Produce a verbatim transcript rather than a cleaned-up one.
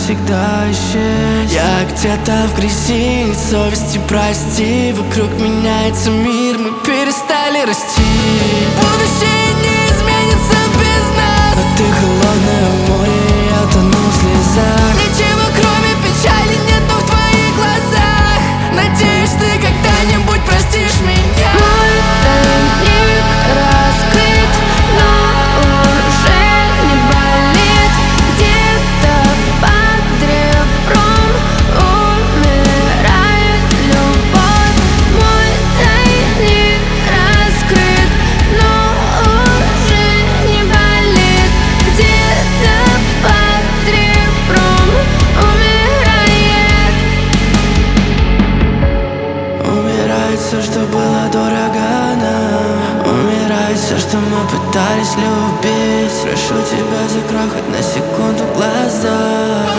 навсегда исчез. Я где-то в грязи, совести прости. Вокруг меняется мир, мы перестали расти. Будущее не изменится без нас, но ты холодное море, я тону в слезах. Ничего кроме печали нету в твоих глазах. Надеюсь, ты когда-нибудь простишь меня. Мой тайник раскрыт, но уже не болит. Где-то под ребром умирает любовь. Мой тайник раскрыт, но уже не болит. Где-то под ребром умирает. Умирает все, что было дорого нам. Умирает все, что мы пытались любить. Прошу тебя, закрой хоть на секунду глаза.